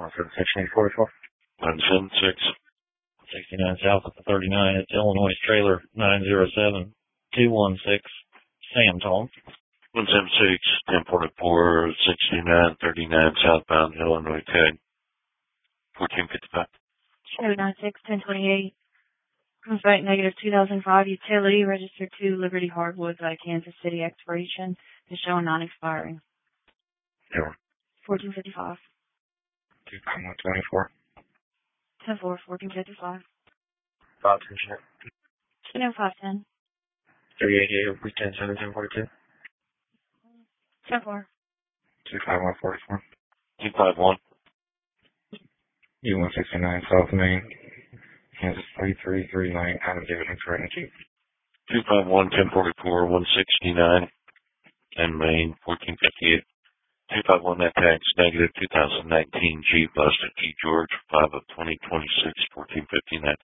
176. 69 south of the 39. It's Illinois trailer 907216. Sam Tom. 176, 1044, 6939 southbound Illinois tag. 1455. 296, 1028. Site negative 2005 utility registered to Liberty Hardwood by Kansas City expiration is showing non-expiring. 1455. 25124. 10-4, 1455. 510. 510. 388, weekend 1742. 10-4. 25144. 251. U169 South Main, Kansas 3339, Adam David Incorrect. 251, 1044, 169, and Main, 1458. 251, that tax negative 2019 G bus at G George, 5 of 2026, 1459.